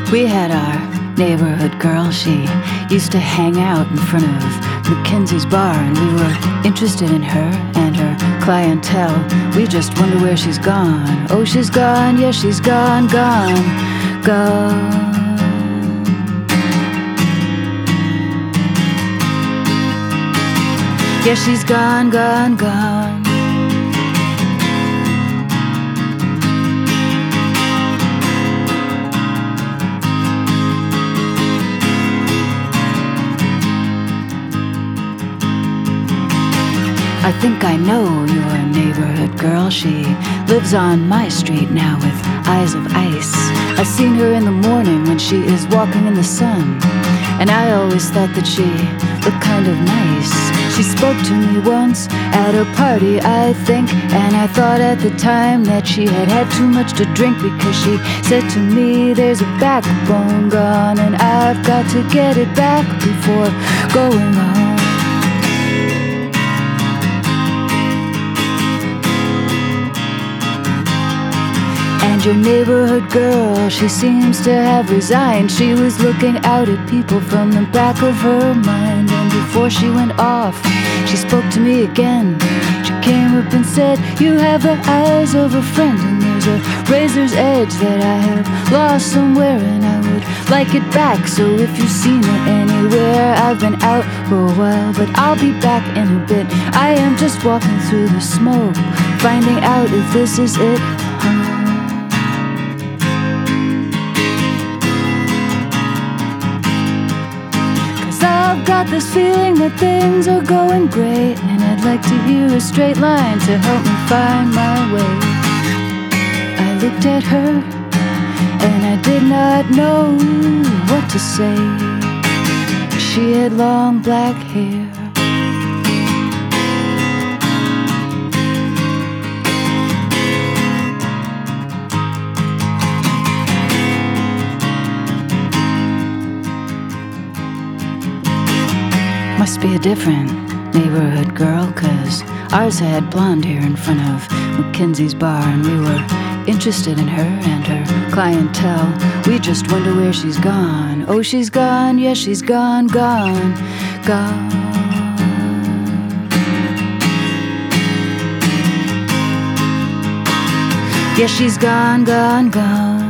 We had our neighborhood girl. She used to hang out in front of Mackenzie's bar, and we were interested in her and her clientele. We just wonder where she's gone. Oh, she's gone, yeah, she's gone, gone, gone. Yeah, she's gone, gone, gone. I think I know your neighborhood girl. She lives on my street now with eyes of ice. I've seen her in the morning when she is walking in the sun, and I always thought that she looked kind of nice. She spoke to me once at a party, I think, and I thought at the time that she had had too much to drink, because she said to me, there's a backbone gone, and I've got to get it back before going home. And your neighborhood girl, she seems to have resigned. She was looking out at people from the back of her mind, and before she went off, she spoke to me again. She came up and said, you have the eyes of a friend, and there's a razor's edge that I have lost somewhere, and I would like it back. So if you've seen it anywhere, I've been out for a while, but I'll be back in a bit. I am just walking through the smoke, finding out if this is it. I've got this feeling that things are going great, and I'd like to hear a straight line to help me find my way. I looked at her, and I did not know what to say. She had long black hair. Must be a different neighborhood girl, 'cause ours had blonde hair in front of Mackenzie's bar, and we were interested in her and her clientele. We just wonder where she's gone. Oh, she's gone, yeah, she's gone, gone, gone. Yeah, she's gone, gone, gone.